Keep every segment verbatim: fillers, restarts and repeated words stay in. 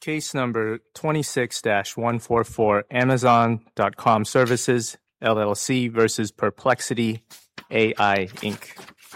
Case number twenty-six dash one forty-four, Amazon dot com Services, L L C versus Perplexity A I, Incorporated.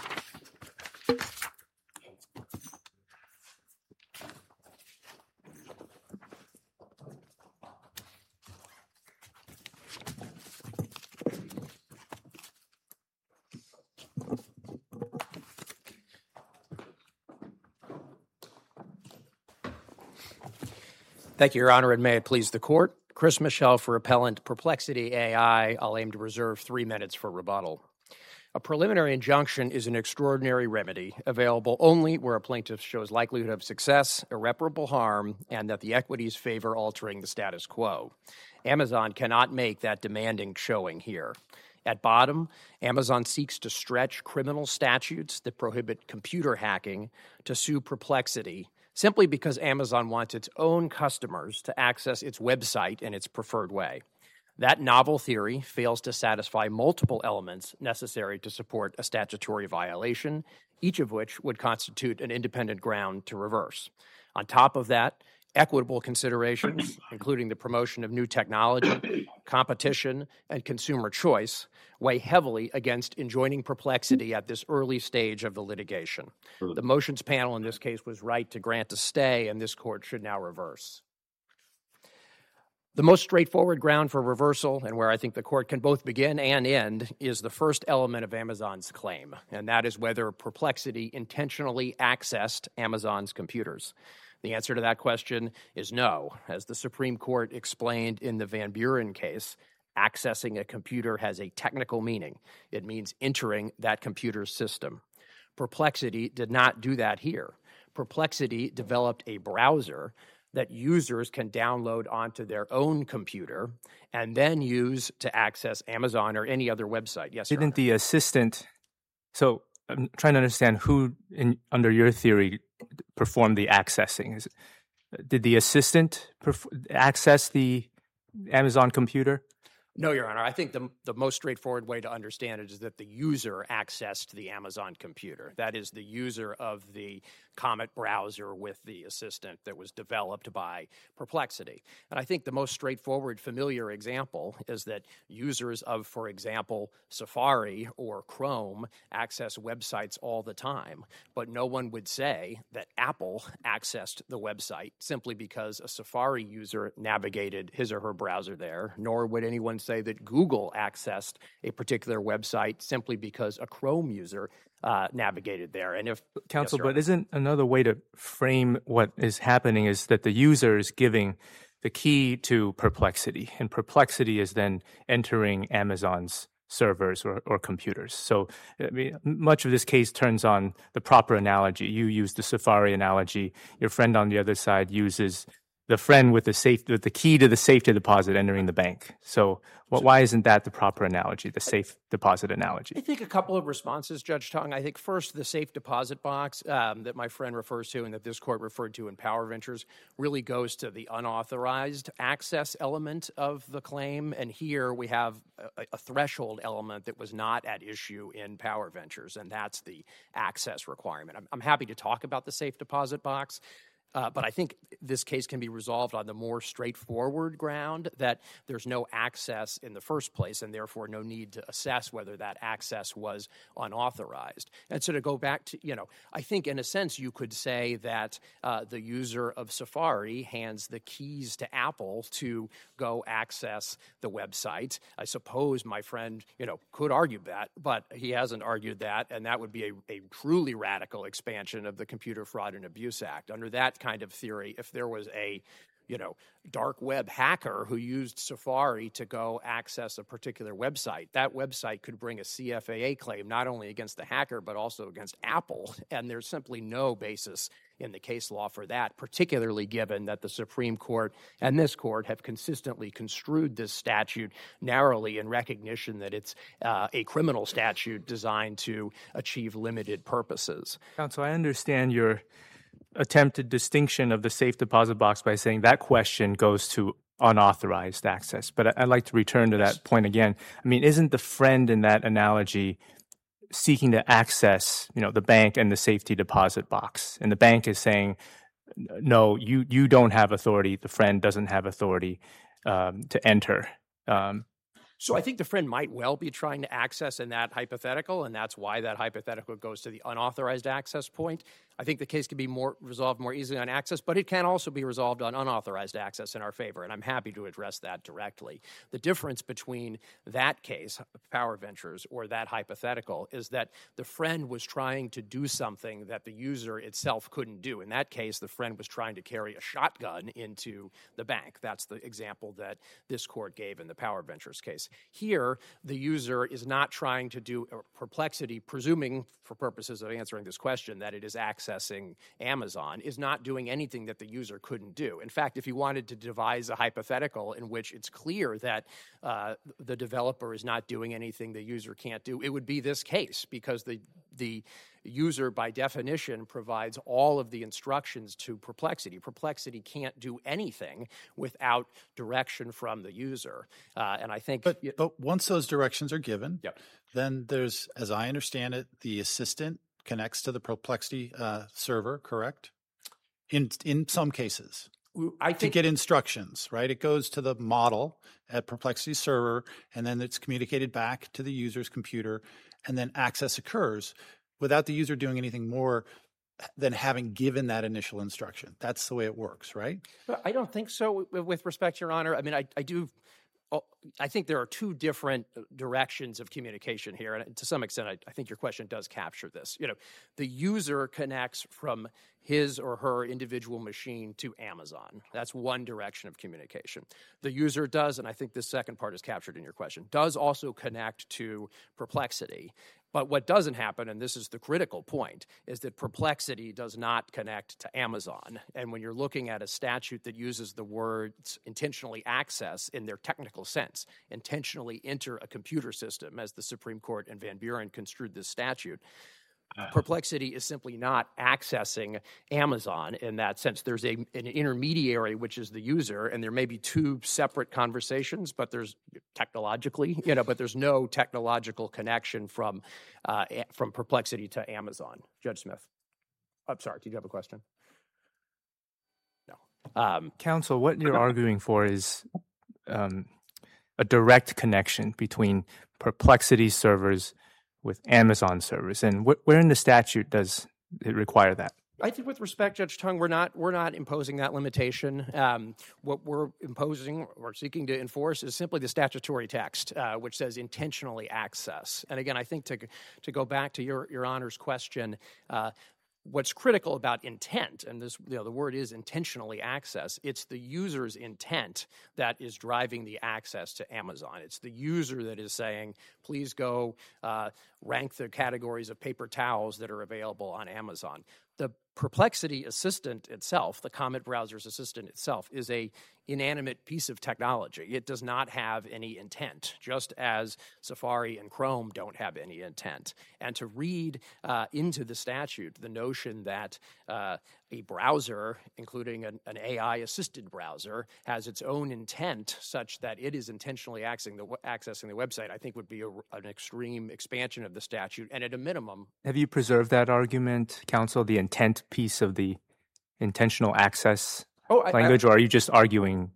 Thank you, Your Honor, and may it please the Court. Chris Michel for Appellant Perplexity A I. I'll aim to reserve three minutes for rebuttal. A preliminary injunction is an extraordinary remedy available only where a plaintiff shows likelihood of success, irreparable harm, and that the equities favor altering the status quo. Amazon cannot make that demanding showing here. At bottom, Amazon seeks to stretch criminal statutes that prohibit computer hacking to sue Perplexity simply because Amazon wants its own customers to access its website in its preferred way. That novel theory fails to satisfy multiple elements necessary to support a statutory violation, each of which would constitute an independent ground to reverse. On top of that, equitable considerations, including the promotion of new technology, competition, and consumer choice, weigh heavily against enjoining Perplexity at this early stage of the litigation. The motions panel in this case was right to grant a stay, and this court should now reverse. The most straightforward ground for reversal, and where I think the court can both begin and end, is the first element of Amazon's claim, and that is whether Perplexity intentionally accessed Amazon's computers. The answer to that question is no. As the Supreme Court explained in the Van Buren case, accessing a computer has a technical meaning. It means entering that computer's system. Perplexity did not do that here. Perplexity developed a browser that users can download onto their own computer and then use to access Amazon or any other website. Yes, Didn't the assistant, so I'm trying to understand who, in, under your theory, performed the accessing. Is it, did the assistant perf- access the Amazon computer? No, Your Honor. I think the, the most straightforward way to understand it is that the user accessed the Amazon computer. That is, the user of the Comet browser with the assistant that was developed by Perplexity. And I think the most straightforward, familiar example is that users of, for example, Safari or Chrome access websites all the time. But no one would say that Apple accessed the website simply because a Safari user navigated his or her browser there, nor would anyone say that Google accessed a particular website simply because a Chrome user uh, navigated there. And if Counsel, yes, but isn't another way to frame what is happening is that the user is giving the key to Perplexity, and Perplexity is then entering Amazon's servers or, or computers. So I mean, much of this case turns on the proper analogy. You use the Safari analogy. Your friend on the other side uses the friend with the safe, with the key to the safety deposit entering the bank. So what, why isn't that the proper analogy, the safe deposit analogy? I think a couple of responses, Judge Tong. I think first, the safe deposit box um, that my friend refers to and that this court referred to in Power Ventures really goes to the unauthorized access element of the claim. And here we have a, a threshold element that was not at issue in Power Ventures, and that's the access requirement. I'm, I'm happy to talk about the safe deposit box. Uh, but I think this case can be resolved on the more straightforward ground that there's no access in the first place and therefore no need to assess whether that access was unauthorized. And so to go back to, you know, I think in a sense you could say that uh, the user of Safari hands the keys to Apple to go access the website. I suppose my friend, you know, could argue that, but he hasn't argued that, and that would be a, a truly radical expansion of the Computer Fraud and Abuse Act. Under that kind of theory, if there was a, you know, dark web hacker who used Safari to go access a particular website, that website could bring a C F A A claim not only against the hacker but also against Apple, and there's simply no basis in the case law for that, particularly given that the Supreme Court and this court have consistently construed this statute narrowly in recognition that it's uh, a criminal statute designed to achieve limited purposes. Counsel, I understand your attempted distinction of the safe deposit box by saying that question goes to unauthorized access. But I'd like to return to that point again. I mean, isn't the friend in that analogy seeking to access, you know, the bank and the safety deposit box? And the bank is saying, no, you you don't have authority. The friend doesn't have authority um, to enter. Um, So I think the friend might well be trying to access in that hypothetical, and that's why that hypothetical goes to the unauthorized access point. I think the case can be more resolved more easily on access, but it can also be resolved on unauthorized access in our favor, and I'm happy to address that directly. The difference between that case, Power Ventures, or that hypothetical is that the friend was trying to do something that the user itself couldn't do. In that case, the friend was trying to carry a shotgun into the bank. That's the example that this court gave in the Power Ventures case. Here, the user is not trying to do Perplexity, presuming for purposes of answering this question that it is accessing Amazon, is not doing anything that the user couldn't do. In fact, if you wanted to devise a hypothetical in which it's clear that uh, the developer is not doing anything the user can't do, it would be this case, because the the user, by definition, provides all of the instructions to Perplexity. Perplexity can't do anything without direction from the user. Uh, and I think... But, but once those directions are given, yep. then there's, as I understand it, the assistant connects to the Perplexity uh, server, correct? In in some cases. I think, to get instructions, right? It goes to the model at Perplexity server, and then it's communicated back to the user's computer, and then access occurs without the user doing anything more than having given that initial instruction. That's the way it works, right? I don't think so, with respect, Your Honor. I mean, I, I do... I think there are two different directions of communication here, and to some extent, I, I think your question does capture this. You know, the user connects from his or her individual machine to Amazon. That's one direction of communication. The user does, and I think this second part is captured in your question, does also connect to Perplexity. But what doesn't happen, and this is the critical point, is that Perplexity does not connect to Amazon. And when you're looking at a statute that uses the words intentionally access in their technical sense, intentionally enter a computer system, as the Supreme Court in Van Buren construed this statute, Perplexity is simply not accessing Amazon in that sense. There's a, an intermediary, which is the user, and there may be two separate conversations, but there's technologically, you know, but there's no technological connection from uh, from Perplexity to Amazon. Judge Smith. I'm sorry, did you have a question? No. Um, Counsel, what you're arguing for is um, a direct connection between Perplexity servers with Amazon servers, and wh- where in the statute does it require that? I think, with respect, Judge Tung, we're not we're not imposing that limitation. Um, what we're imposing or seeking to enforce is simply the statutory text, uh, which says intentionally access. And again, I think to to go back to your your Honor's question. Uh, What's critical about intent, and this, you know, the word is intentionally access, it's the user's intent that is driving the access to Amazon. It's the user that is saying, please go uh, rank the categories of paper towels that are available on Amazon. The Perplexity assistant itself, the Comet browser's assistant itself, is a inanimate piece of technology. It does not have any intent, just as Safari and Chrome don't have any intent. And to read uh, into the statute the notion that uh, a browser, including an, an A I-assisted browser, has its own intent such that it is intentionally accessing the, accessing the website, I think would be a, an extreme expansion of the statute, and at a minimum... Have you preserved that argument, counsel, the intent piece of the intentional access oh, I, language, I, or are you just arguing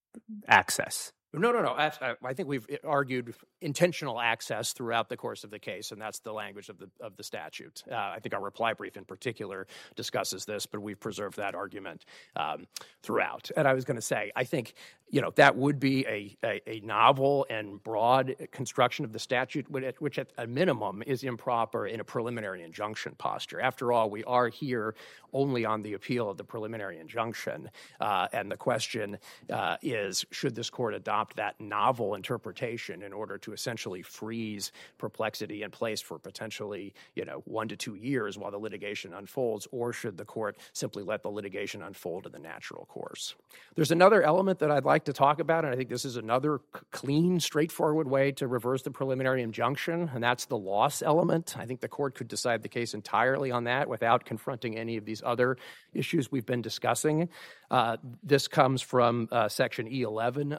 access? No, no, no. I, I think we've argued intentional access throughout the course of the case, and that's the language of the of the statute. Uh, I think our reply brief in particular discusses this, but we've preserved that argument um, throughout. And I was going to say, I think, you know, that would be a, a, a novel and broad construction of the statute, which at a minimum is improper in a preliminary injunction posture. After all, we are here only on the appeal of the preliminary injunction, uh, and the question uh, is, should this court adopt that novel interpretation in order to essentially freeze Perplexity in place for potentially, you know, one to two years while the litigation unfolds, or should the court simply let the litigation unfold in the natural course? There's another element that I'd like to talk about, and I think this is another c- clean, straightforward way to reverse the preliminary injunction, and that's the loss element. I think the court could decide the case entirely on that without confronting any of these other issues we've been discussing. Uh, this comes from uh, Section E eleven of the Computer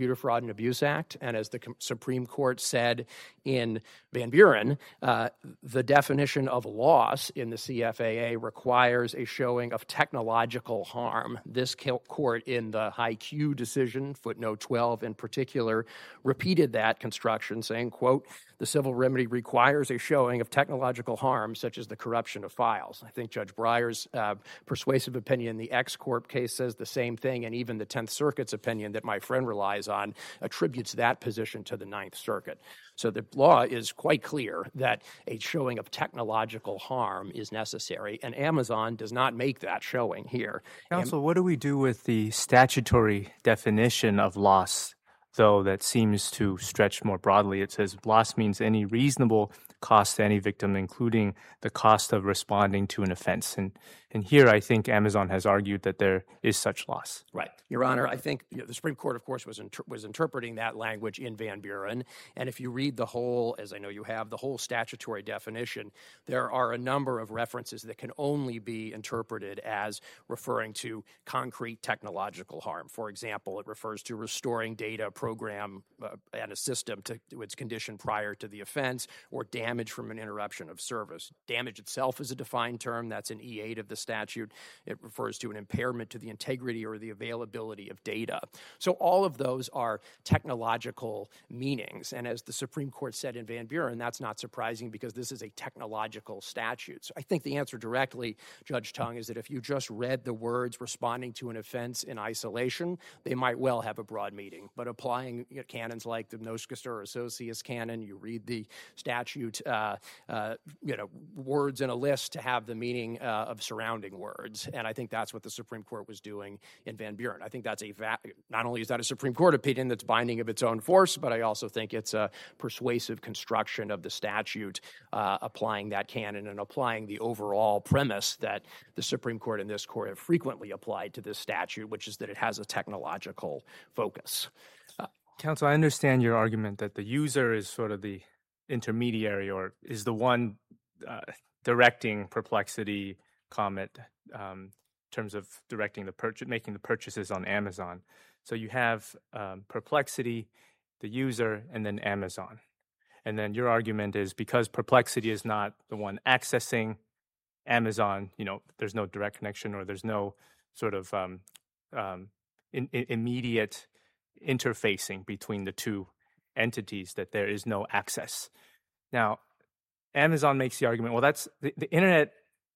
Computer Fraud and Abuse Act. And as the Com- Supreme Court said in Van Buren, uh, the definition of loss in the C F A A requires a showing of technological harm. This court in the High Q decision, footnote twelve in particular, repeated that construction, saying, quote, the civil remedy requires a showing of technological harm, such as the corruption of files. I think Judge Breyer's uh, persuasive opinion in the X-Corp case says the same thing, and even the Tenth Circuit's opinion that my friend relies on attributes that position to the Ninth Circuit. So the law is quite clear that a showing of technological harm is necessary, and Amazon does not make that showing here. Counsel, Am- what do we do with the statutory definition of loss, though, that seems to stretch more broadly? It says loss means any reasonable cost to any victim, including the cost of responding to an offense. And and here I think Amazon has argued that there is such loss. Right. Your Honor, I think you know, the Supreme Court, of course, was inter- was interpreting that language in Van Buren. And if you read the whole, as I know you have, the whole statutory definition, there are a number of references that can only be interpreted as referring to concrete technological harm. For example, it refers to restoring data, program, uh, and a system to, to its condition prior to the offense, or damage from an interruption of service. Damage itself is a defined term. That's in E eight of the statute. It refers to an impairment to the integrity or the availability of data. So all of those are technological meanings. And as the Supreme Court said in Van Buren, that's not surprising because this is a technological statute. So I think the answer directly, Judge Tung, is that if you just read the words responding to an offense in isolation, they might well have a broad meaning. But applying you know, canons like the Noskester or Associus canon, you read the statute, uh, uh, you know, words in a list to have the meaning uh, of surrounding words. And I think that's what the Supreme Court was doing in Van Buren. I think that's a, va- not only is that a Supreme Court opinion that's binding of its own force, but I also think it's a persuasive construction of the statute, uh, applying that canon and applying the overall premise that the Supreme Court and this court have frequently applied to this statute, which is that it has a technological focus. Uh, Counsel, I understand your argument that the user is sort of the intermediary or is the one uh, directing Perplexity, Comet, um, in terms of directing the purchase, making the purchases on Amazon. So you have um, Perplexity, the user, and then Amazon. And then your argument is because Perplexity is not the one accessing Amazon, you know, there's no direct connection or there's no sort of um, um, in, in immediate interfacing between the two entities, that there is no access. Now, Amazon makes the argument, well, that's the, the internet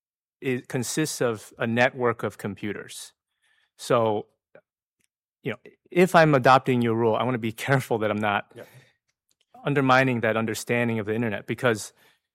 It consists of a network of computers. So, you know, if I'm adopting your rule, I want to be careful that I'm not yeah. undermining that understanding of the internet, because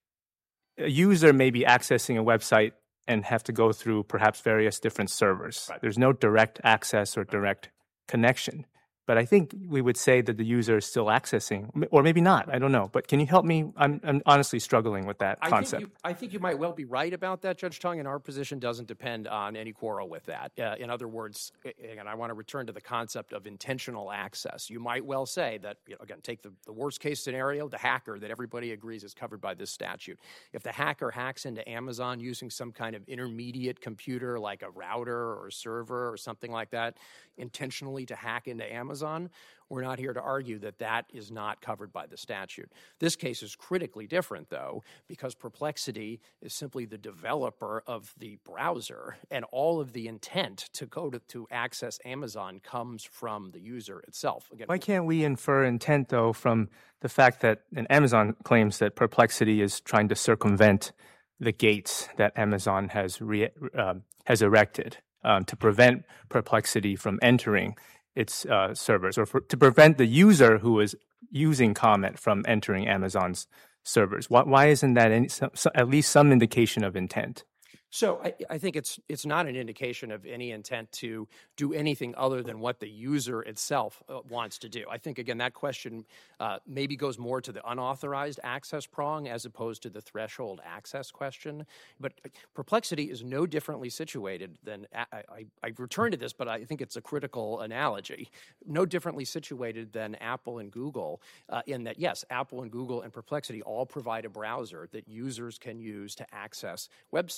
a user may be accessing a website and have to go through perhaps various different servers. Right. There's no direct access or direct connection. But I think we would say that the user is still accessing, or maybe not. I don't know. But can you help me? I'm, I'm honestly struggling with that I concept. Think you, I think you might well be right about that, Judge Tung, and our position doesn't depend on any quarrel with that. Uh, in other words, and I want to return to the concept of intentional access. You might well say that, you know, again, take the, the worst case scenario, the hacker that everybody agrees is covered by this statute. If the hacker hacks into Amazon using some kind of intermediate computer like a router or a server or something like that, intentionally to hack into Amazon, we're not here to argue that that is not covered by the statute. This case is critically different, though, because Perplexity is simply the developer of the browser, and all of the intent to go to, to access Amazon comes from the user itself. Again, why can't we infer intent, though, from the fact that, and Amazon claims that Perplexity is trying to circumvent the gates that Amazon has re, uh, has erected um, to prevent Perplexity from entering its uh, servers, or for, to prevent the user who is using Comet from entering Amazon's servers? Why, why isn't that any, so, so at least some indication of intent? So I, I think it's it's not an indication of any intent to do anything other than what the user itself uh, wants to do. I think, again, that question uh, maybe goes more to the unauthorized access prong as opposed to the threshold access question. But Perplexity is no differently situated than, I, I, I return to this, but I think it's a critical analogy, no differently situated than Apple and Google uh, in that, yes, Apple and Google and Perplexity all provide a browser that users can use to access websites.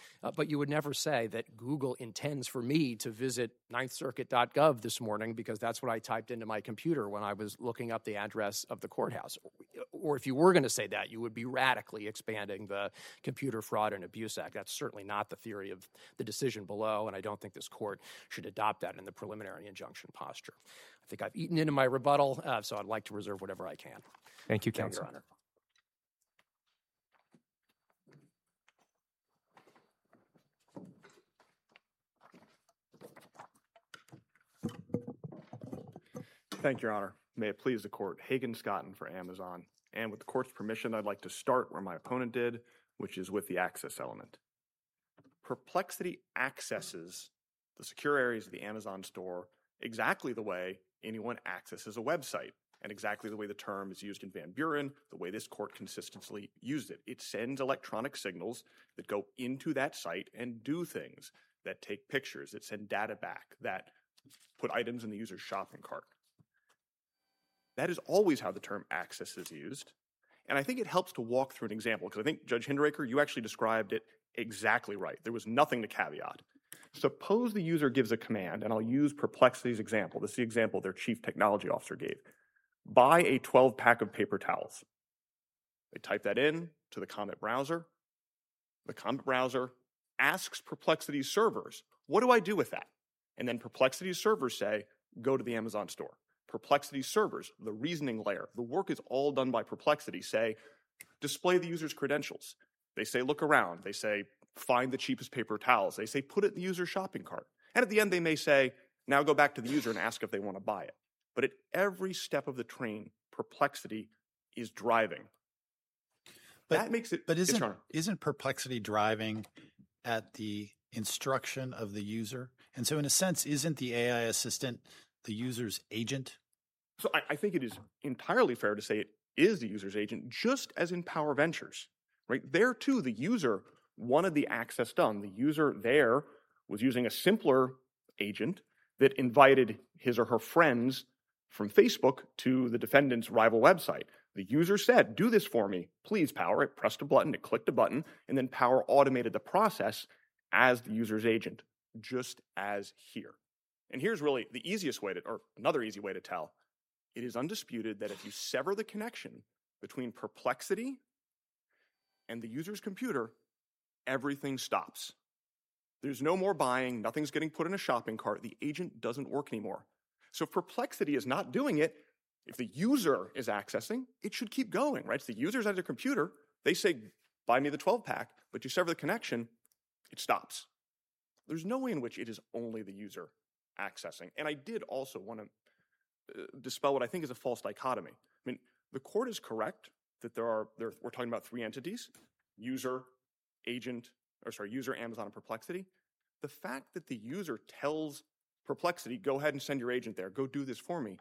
Uh, but you would never say that Google intends for me to visit ninth circuit dot gov this morning because that's what I typed into my computer when I was looking up the address of the courthouse. Or if you were going to say that, you would be radically expanding the Computer Fraud and Abuse Act. That's certainly not the theory of the decision below, and I don't think this court should adopt that in the preliminary injunction posture. I think I've eaten into my rebuttal, uh, so I'd like to reserve whatever I can. Thank you, Thank you, counsel. Your Honor. Thank you, Your Honor. May it please the court. Hagen Scotton for Amazon. And with the court's permission, I'd like to start where my opponent did, which is with the access element. Perplexity accesses the secure areas of the Amazon store exactly the way anyone accesses a website, and exactly the way the term is used in Van Buren, the way this court consistently used it. It sends electronic signals that go into that site and do things, that take pictures, that send data back, that put items in the user's shopping cart. That is always how the term access is used. And I think it helps to walk through an example, because I think, Judge Hinderaker, you actually described it exactly right. There was nothing to caveat. Suppose the user gives a command, and I'll use Perplexity's example. This is the example their chief technology officer gave. Buy a twelve pack of paper towels. They type that in to the Comet browser. The Comet browser asks Perplexity's servers, what do I do with that? And then Perplexity's servers say, go to the Amazon store. Perplexity's servers, the reasoning layer, the work is all done by Perplexity, say, display the user's credentials. They say, look around. They say, find the cheapest paper towels. They say, put it in the user's shopping cart. And at the end, they may say, now go back to the user and ask if they want to buy it. But at every step of the train, Perplexity is driving. But, that makes it. But isn't, yes, isn't Perplexity driving at the instruction of the user? And so in a sense, isn't the A I assistant the user's agent? So I, I think it is entirely fair to say it is the user's agent, just as in Power Ventures, right? There too, the user wanted the access done. The user there was using a simpler agent that invited his or her friends from Facebook to the defendant's rival website. The user said, do this for me, please, Power. It pressed a button, it clicked a button, and then Power automated the process as the user's agent, just as here. And here's really the easiest way to, or another easy way to tell. It is undisputed that if you sever the connection between Perplexity and the user's computer, everything stops. There's no more buying, nothing's getting put in a shopping cart, the agent doesn't work anymore. So if Perplexity is not doing it, if the user is accessing, it should keep going, right? So the user's at their computer, they say, buy me the twelve pack, but you sever the connection, it stops. There's no way in which it is only the user accessing. And I did also want to uh, dispel what I think is a false dichotomy. I mean, the court is correct that there are, there, we're talking about three entities, user, agent, or sorry, user, Amazon, and Perplexity. The fact that the user tells Perplexity, go ahead and send your agent there, go do this for me,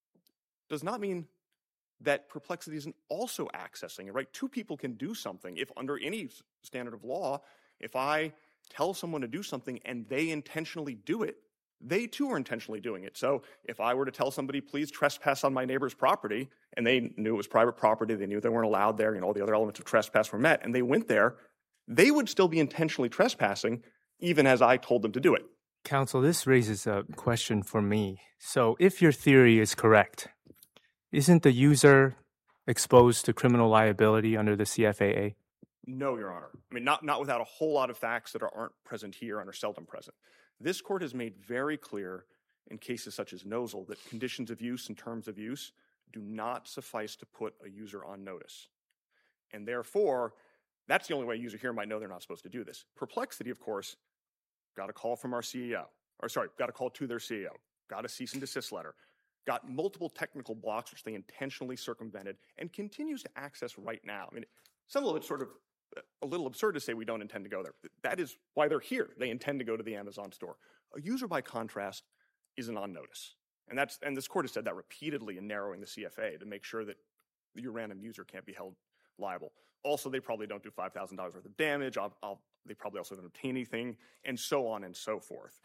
does not mean that Perplexity isn't also accessing it, right? Two people can do something. If under any standard of law, if I tell someone to do something and they intentionally do it, they too are intentionally doing it. So if I were to tell somebody, please trespass on my neighbor's property, and they knew it was private property, they knew they weren't allowed there, and all the other elements of trespass were met, and they went there, they would still be intentionally trespassing, even as I told them to do it. Counsel, this raises a question for me. So if your theory is correct, isn't the user exposed to criminal liability under the C F A A? No, Your Honor. I mean, not, not without a whole lot of facts that are, aren't present here and are seldom present. This court has made very clear in cases such as Nosal that conditions of use and terms of use do not suffice to put a user on notice. And therefore, that's the only way a user here might know they're not supposed to do this. Perplexity, of course, got a call from our C E O, or sorry, got a call to their C E O, got a cease and desist letter, got multiple technical blocks which they intentionally circumvented, and continues to access right now. I mean, some of it's sort of a little absurd to say we don't intend to go there. That is why they're here. They intend to go to the Amazon store. A user, by contrast, isn't on notice. And that's and this court has said that repeatedly in narrowing the C F A to make sure that your random user can't be held liable. Also, they probably don't do five thousand dollars worth of damage. I'll, I'll, they probably also don't obtain anything, and so on and so forth.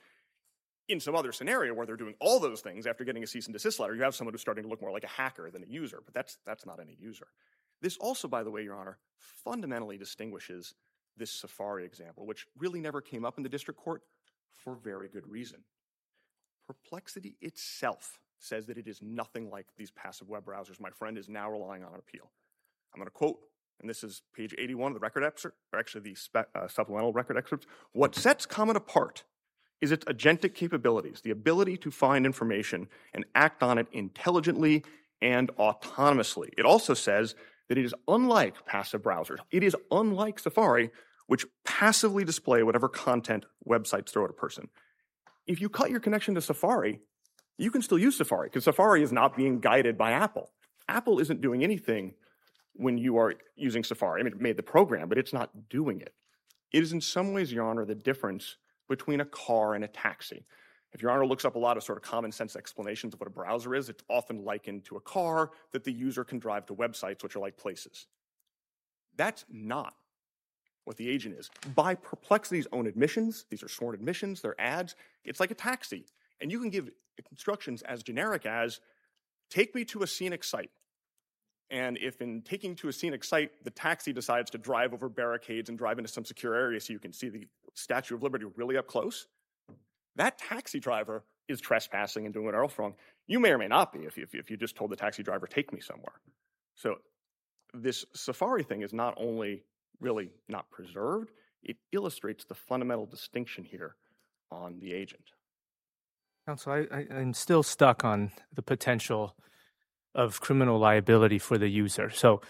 In some other scenario where they're doing all those things after getting a cease and desist letter, you have someone who's starting to look more like a hacker than a user, but that's that's not any user. This also, by the way, Your Honor, fundamentally distinguishes this Safari example, which really never came up in the district court for very good reason. Perplexity itself says that it is nothing like these passive web browsers my friend is now relying on appeal. I'm going to quote, and this is page eighty-one of the record excerpt, or actually the spe- uh, supplemental record excerpts. What sets Comet apart is its agentic capabilities, the ability to find information and act on it intelligently and autonomously. It also says that it is unlike passive browsers. It is unlike Safari, which passively display whatever content websites throw at a person. If you cut your connection to Safari, you can still use Safari because Safari is not being guided by Apple. Apple isn't doing anything when you are using Safari. I mean, it made the program, but it's not doing it. It is in some ways, Your Honor, the difference between a car and a taxi. If Your Honor looks up a lot of sort of common sense explanations of what a browser is, it's often likened to a car that the user can drive to websites, which are like places. That's not what the agent is. By Perplexity's own admissions, these are sworn admissions, they're ads, it's like a taxi. And you can give instructions as generic as, take me to a scenic site. And if in taking to a scenic site, the taxi decides to drive over barricades and drive into some secure area so you can see the Statue of Liberty really up close, that taxi driver is trespassing and doing whatever else wrong. You may or may not be if you, if you just told the taxi driver, take me somewhere. So this Safari thing is not only really not preserved, it illustrates the fundamental distinction here on the agent. Counsel, I, I, I'm still stuck on the potential of criminal liability for the user. So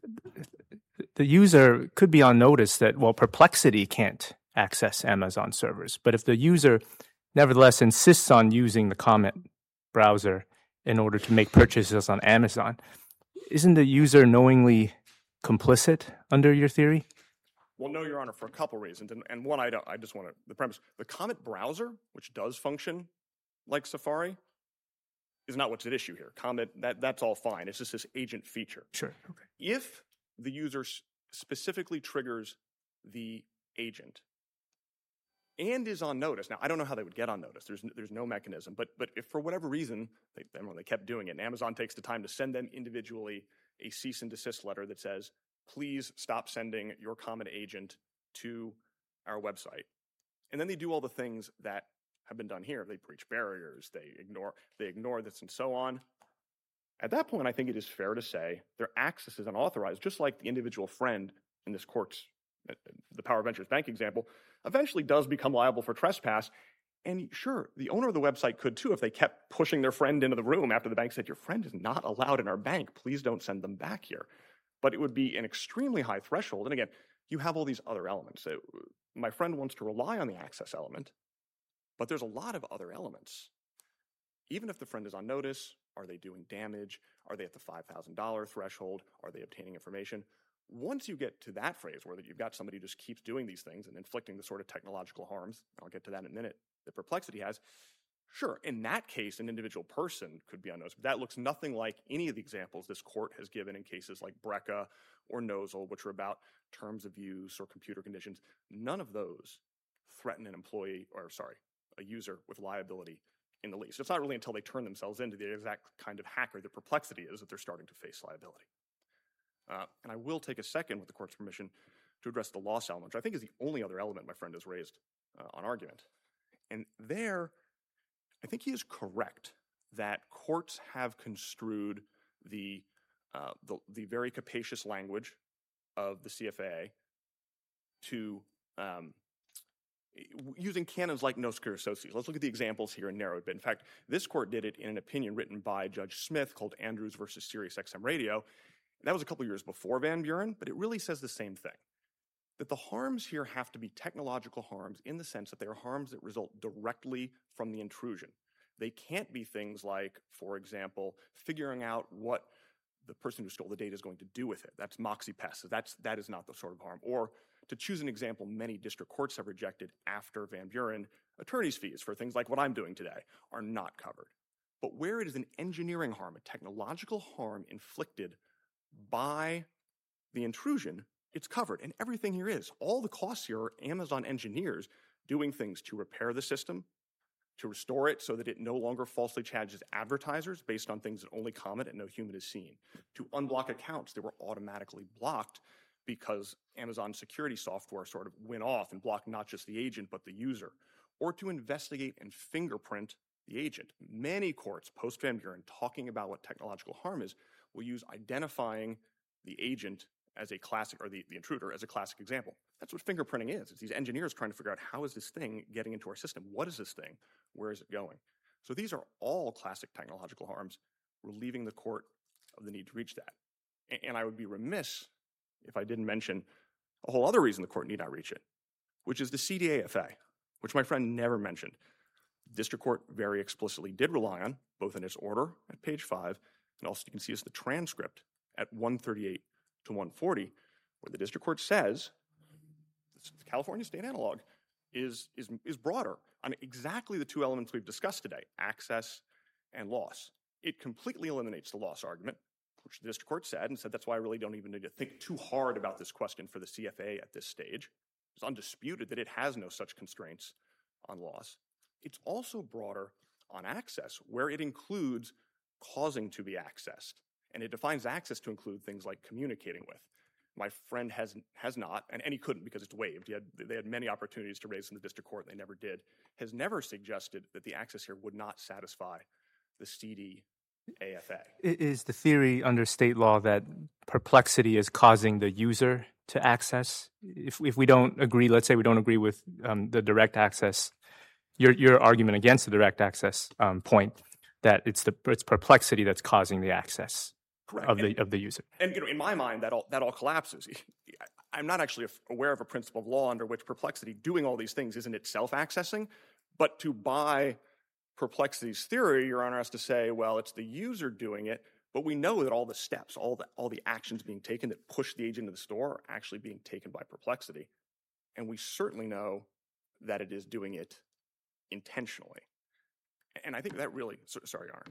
the user could be on notice that, well, Perplexity can't access Amazon servers. But if the user nevertheless insists on using the Comet browser in order to make purchases on Amazon, isn't the user knowingly complicit under your theory? Well, no, Your Honor, for a couple reasons. And, and one, I, don't, I just want to, the premise, the Comet browser, which does function like Safari, is not what's at issue here. Comet, that, that's all fine. It's just this agent feature. Sure. Okay. If the user s- specifically triggers the agent and is on notice, now I don't know how they would get on notice. There's, there's no mechanism. But, but if for whatever reason, they, they kept doing it, and Amazon takes the time to send them individually a cease and desist letter that says, please stop sending your Comet agent to our website. And then they do all the things that have been done here. They breach barriers, they ignore, they ignore this and so on. At that point, I think it is fair to say their access is unauthorized, just like the individual friend in this court's, the Power Ventures Bank example, eventually does become liable for trespass. And sure, the owner of the website could too if they kept pushing their friend into the room after the bank said, your friend is not allowed in our bank, please don't send them back here. But it would be an extremely high threshold. And again, you have all these other elements. So my friend wants to rely on the access element, but there's a lot of other elements. Even if the friend is on notice, are they doing damage? Are they at the five thousand dollars threshold? Are they obtaining information? Once you get to that phrase where you've got somebody who just keeps doing these things and inflicting the sort of technological harms, I'll get to that in a minute, that Perplexity has, sure, in that case, an individual person could be on notice. But that looks nothing like any of the examples this court has given in cases like Brecca or Nozzle, which are about terms of use or computer conditions. None of those threaten an employee, or sorry, a user with liability in the least. It's not really until they turn themselves into the exact kind of hacker that Perplexity is that they're starting to face liability. Uh, and I will take a second, with the court's permission, to address the loss element, which I think is the only other element my friend has raised uh, on argument. And there, I think he is correct that courts have construed the, uh, the, the very capacious language of the C F A A to um, using canons like no secure associates. Let's look at the examples here and narrow it a bit. In fact, this court did it in an opinion written by Judge Smith called Andrews versus Sirius X M Radio. And that was a couple years before Van Buren, but it really says the same thing. That the harms here have to be technological harms in the sense that they are harms that result directly from the intrusion. They can't be things like, for example, figuring out what the person who stole the data is going to do with it. That's MoxiePest. That's, that is not the sort of harm. Or to choose an example many district courts have rejected after Van Buren, attorney's fees for things like what I'm doing today are not covered. But where it is an engineering harm, a technological harm inflicted by the intrusion, it's covered. And everything here is. All the costs here are Amazon engineers doing things to repair the system, to restore it so that it no longer falsely charges advertisers based on things that only Comet and no human has seen, to unblock accounts that were automatically blocked because Amazon security software sort of went off and blocked not just the agent, but the user, or to investigate and fingerprint the agent. Many courts, post Van Buren, talking about what technological harm is, will use identifying the agent as a classic, or the, the intruder as a classic example. That's what fingerprinting is. It's these engineers trying to figure out, how is this thing getting into our system? What is this thing? Where is it going? So these are all classic technological harms, relieving the court of the need to reach that. And, and I would be remiss if I didn't mention a whole other reason the court need not reach it, which is the C D A F A, which my friend never mentioned. District Court very explicitly did rely on, both in its order at page five, and also you can see as the transcript at one thirty-eight to one forty, where the District Court says the California state analog is, is, is broader on exactly the two elements we've discussed today, access and loss. It completely eliminates the loss argument, which the District Court said, and said that's why I really don't even need to think too hard about this question for the C F A at this stage. It's undisputed that it has no such constraints on loss. It's also broader on access, where it includes causing to be accessed. And it defines access to include things like communicating with. My friend has has not, and, and he couldn't because it's waived. He had, they had many opportunities to raise in the district court, and they never did. Has never suggested that the access here would not satisfy the C D A F A. Is the theory under state law that Perplexity is causing the user to access? If if we don't agree, let's say we don't agree with um, the direct access, your your argument against the direct access um, point, that it's the it's Perplexity that's causing the access. Correct. Of the and, of the user, and you know, in my mind, that all that all collapses. I'm not actually aware of a principle of law under which Perplexity doing all these things isn't itself accessing. But to buy Perplexity's theory, Your Honor has to say, well, it's the user doing it. But we know that all the steps, all the all the actions being taken that push the agent to the store are actually being taken by Perplexity, and we certainly know that it is doing it intentionally. And I think that really, sorry, Your Honor.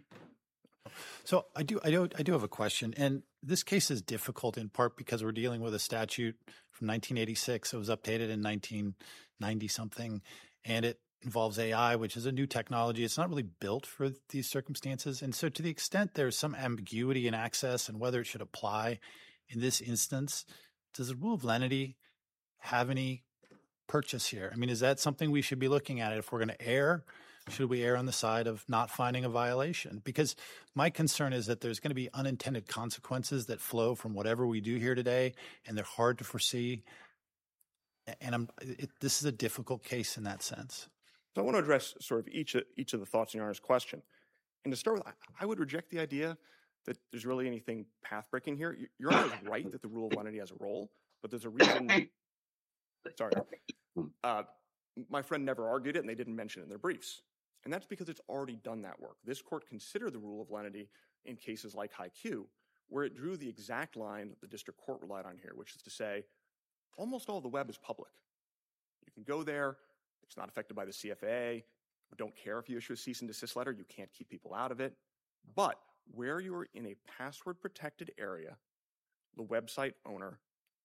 So I do, I do, I do have a question, and this case is difficult in part because we're dealing with a statute from nineteen eighty-six. It was updated in nineteen ninety something, and it involves A I, which is a new technology. It's not really built for these circumstances, and so to the extent there's some ambiguity in access and whether it should apply in this instance, does the rule of lenity have any purchase here? I mean, is that something we should be looking at if we're going to err? Should we err on the side of not finding a violation? Because my concern is that there's going to be unintended consequences that flow from whatever we do here today, and they're hard to foresee. And I'm, it, this is a difficult case in that sense. So I want to address sort of each of, each of the thoughts in Your Honor's question. And to start with, I, I would reject the idea that there's really anything path-breaking here. Your Honor is right that the rule of lenity has a role, but there's a reason. Sorry. Uh, my friend never argued it, and they didn't mention it in their briefs. And that's because it's already done that work. This court considered the rule of lenity in cases like HiQ, where it drew the exact line that the district court relied on here, which is to say, almost all the web is public. You can go there. It's not affected by the C F A. We don't care if you issue a cease and desist letter. You can't keep people out of it. But where you're in a password-protected area, the website owner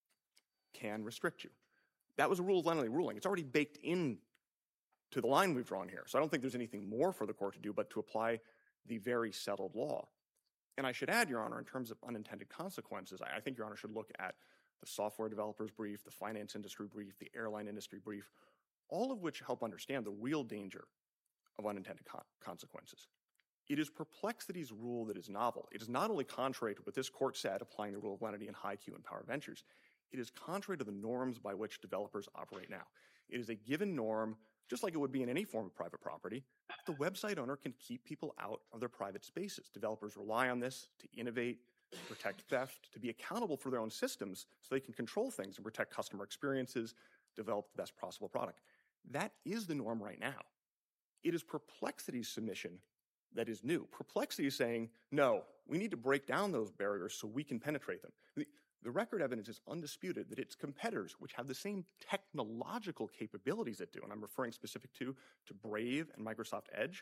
can restrict you. That was a rule of lenity ruling. It's already baked in to the line we've drawn here. So I don't think there's anything more for the court to do but to apply the very settled law. And I should add, Your Honor, in terms of unintended consequences, I think Your Honor should look at the software developers brief, the finance industry brief, the airline industry brief, all of which help understand the real danger of unintended con- consequences. It is Perplexity's rule that is novel. It is not only contrary to what this court said, applying the rule of lenity in HiQ and Power Ventures, it is contrary to the norms by which developers operate now. It is a given norm, just like it would be in any form of private property. The website owner can keep people out of their private spaces. Developers rely on this to innovate, to protect theft, to be accountable for their own systems so they can control things and protect customer experiences, develop the best possible product. That is the norm right now. It is Perplexity's submission that is new. Perplexity is saying, no, we need to break down those barriers so we can penetrate them. The, the record evidence is undisputed that its competitors, which have the same technological capabilities that do, and I'm referring specific to, to Brave and Microsoft Edge,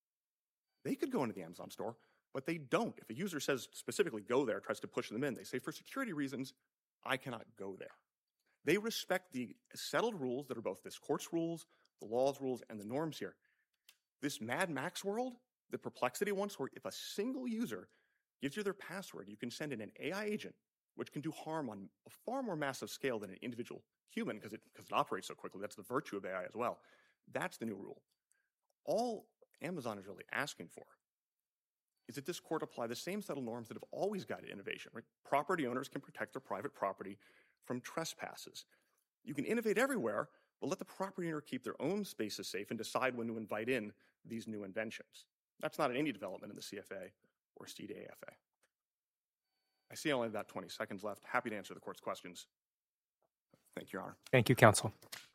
they could go into the Amazon store, but they don't. If a user says specifically go there, tries to push them in, they say for security reasons, I cannot go there. They respect the settled rules that are both this court's rules, the law's rules, and the norms here. This Mad Max world that Perplexity wants, where if a single user gives you their password, you can send in an A I agent which can do harm on a far more massive scale than an individual human because it, because it operates so quickly. That's the virtue of A I as well. That's the new rule. All Amazon is really asking for is that this court apply the same set of norms that have always guided innovation. Right? Property owners can protect their private property from trespasses. You can innovate everywhere, but let the property owner keep their own spaces safe and decide when to invite in these new inventions. That's not in any development in the C F A or C D A F A. I see I only have about twenty seconds left. Happy to answer the court's questions. Thank you, Your Honor. Thank you, counsel.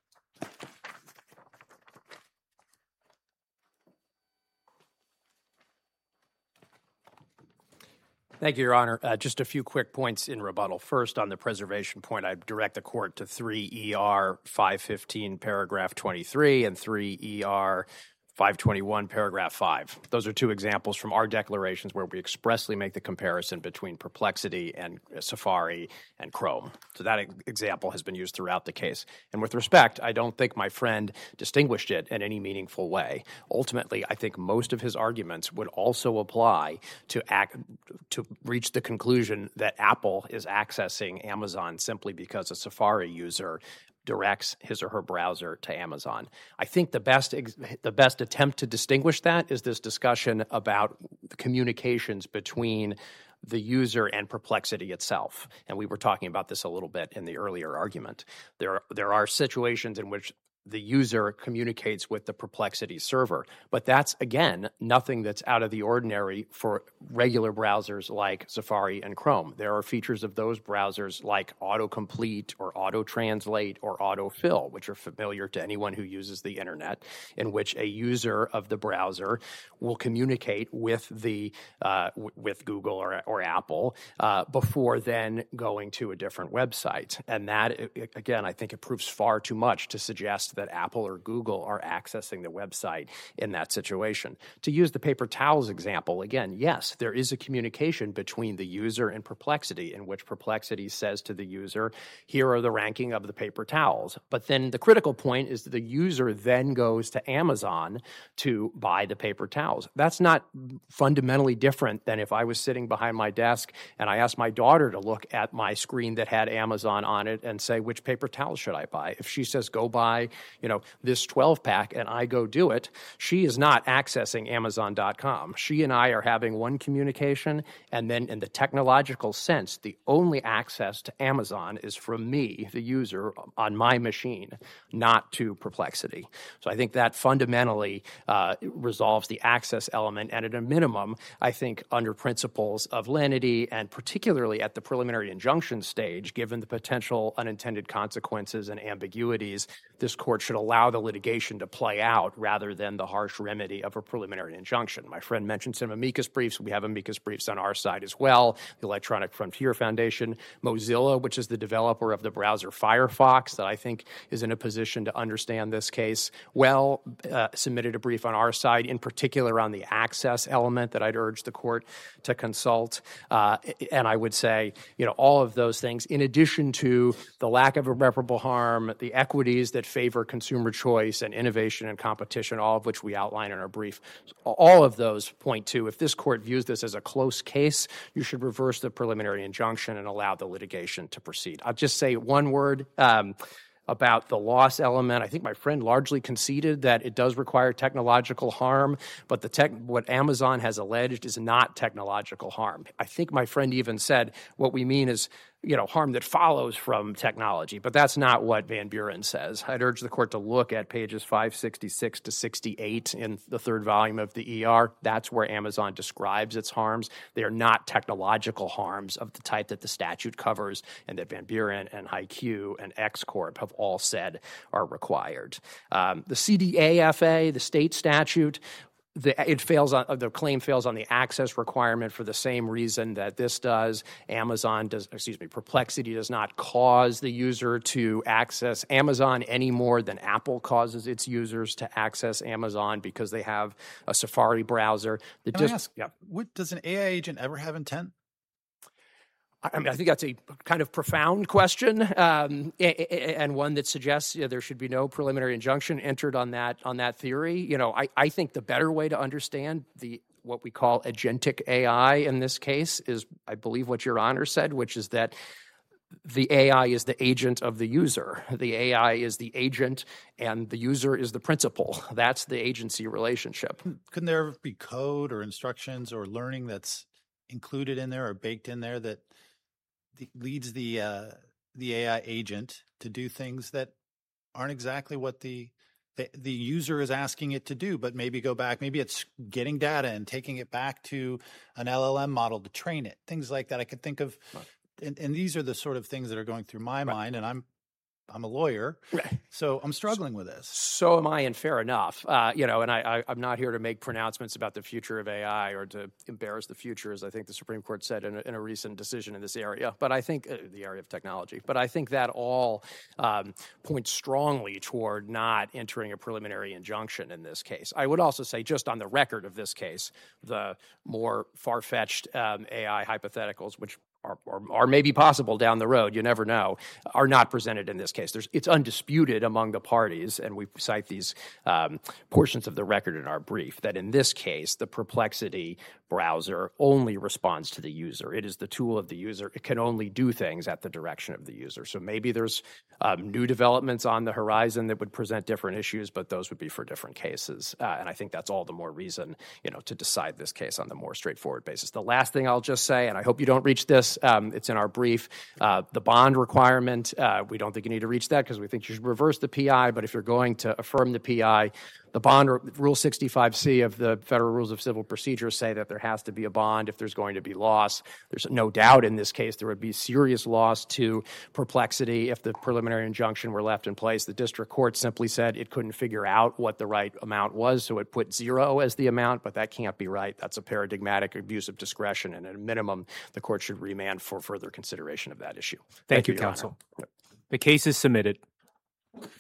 Thank you, Your Honor. Uh, just a few quick points in rebuttal. First, on the preservation point, I direct the court to three E R five fifteen, paragraph twenty-three, and three E R five twenty-one, paragraph five. Those are two examples from our declarations where we expressly make the comparison between Perplexity and Safari and Chrome. So that example has been used throughout the case. And with respect, I don't think my friend distinguished it in any meaningful way. Ultimately, I think most of his arguments would also apply to act, to reach the conclusion that Apple is accessing Amazon simply because a Safari user directs his or her browser to Amazon. I think the best the best attempt to distinguish that is this discussion about the communications between the user and Perplexity itself. And we were talking about this a little bit in the earlier argument. There, there are situations in which the user communicates with the Perplexity server. But that's, again, nothing that's out of the ordinary for regular browsers like Safari and Chrome. There are features of those browsers like autocomplete or auto-translate or autofill, which are familiar to anyone who uses the internet, in which a user of the browser will communicate with the uh, w- with Google or, or Apple uh, before then going to a different website. And that, again, I think it proves far too much to suggest that Apple or Google are accessing the website in that situation. To use the paper towels example, again, yes, there is a communication between the user and Perplexity in which Perplexity says to the user, here are the ranking of the paper towels. But then the critical point is that the user then goes to Amazon to buy the paper towels. That's not fundamentally different than if I was sitting behind my desk and I asked my daughter to look at my screen that had Amazon on it and say, which paper towels should I buy? If she says, go buy, you know, this twelve pack and I go do it, she is not accessing Amazon dot com. She and I are having one communication, and then in the technological sense, the only access to Amazon is from me, the user, on my machine, not to Perplexity. So I think that fundamentally uh, resolves the access element, and at a minimum, I think under principles of lenity, and particularly at the preliminary injunction stage, given the potential unintended consequences and ambiguities, this court should allow the litigation to play out rather than the harsh remedy of a preliminary injunction. My friend mentioned some amicus briefs. We have amicus briefs on our side as well. The Electronic Frontier Foundation, Mozilla, which is the developer of the browser Firefox, that I think is in a position to understand this case well, uh, submitted a brief on our side, in particular on the access element that I'd urge the court to consult. Uh, and I would say, you know, all of those things, in addition to the lack of irreparable harm, the equities that favor consumer choice and innovation and competition, all of which we outline in our brief, all of those point to, if this court views this as a close case, you should reverse the preliminary injunction and allow the litigation to proceed. I'll just say one word um, about the loss element. I think my friend largely conceded that it does require technological harm, but the tech, what Amazon has alleged is not technological harm. I think my friend even said what we mean is, you know, harm that follows from technology, but that's not what Van Buren says. I'd urge the court to look at pages five sixty-six to sixty-eight in the third volume of the E R. That's where Amazon describes its harms. They are not technological harms of the type that the statute covers and that Van Buren and H I Q and X Corp have all said are required. Um, the C D A F A, the state statute, The, it fails on the claim fails on the access requirement for the same reason that this does. Amazon does, excuse me, Perplexity does not cause the user to access Amazon any more than Apple causes its users to access Amazon because they have a Safari browser. The Can dis- I ask, yeah. what, does an A I agent ever have intent? I mean, I think that's a kind of profound question, um, and one that suggests you know, there should be no preliminary injunction entered on that on that theory. You know, I, I think the better way to understand the what we call agentic A I in this case is, I believe, what Your Honor said, which is that the A I is the agent of the user. The A I is the agent and the user is the principal. That's the agency relationship. Couldn't there ever be code or instructions or learning that's included in there or baked in there that the, leads the uh, the A I agent to do things that aren't exactly what the, the the user is asking it to do, but maybe go back, maybe it's getting data and taking it back to an L L M model to train it, things like that. I could think of, right. and, and these are the sort of things that are going through my right. mind, and I'm I'm a lawyer, right. so I'm struggling with this. So am I, and fair enough. Uh, you know, and I, I, I'm not here to make pronouncements about the future of A I or to embarrass the future, as I think the Supreme Court said in a, in a recent decision in this area. But I think uh, the area of technology. But I think that all um, points strongly toward not entering a preliminary injunction in this case. I would also say, just on the record of this case, the more far-fetched um, A I hypotheticals, which Are, or, or maybe possible down the road, you never know, are not presented in this case. There's, it's undisputed among the parties, and we cite these um, portions of the record in our brief, that in this case, the Perplexity browser only responds to the user. It is the tool of the user. It can only do things at the direction of the user. So maybe there's um, new developments on the horizon that would present different issues, but those would be for different cases. Uh, and I think that's all the more reason, you know, to decide this case on the more straightforward basis. The last thing I'll just say, and I hope you don't reach this, Um, it's in our brief. Uh, the bond requirement, uh, we don't think you need to reach that because we think you should reverse the P I. But if you're going to affirm the P I, the bond, Rule sixty-five C of the Federal Rules of Civil Procedure say that there has to be a bond if there's going to be loss. There's no doubt in this case there would be serious loss to Perplexity if the preliminary injunction were left in place. The district court simply said it couldn't figure out what the right amount was, so it put zero as the amount, but that can't be right. That's a paradigmatic abuse of discretion, and at a minimum, the court should remand for further consideration of that issue. Thank, Thank you, you counsel. Yep. The case is submitted.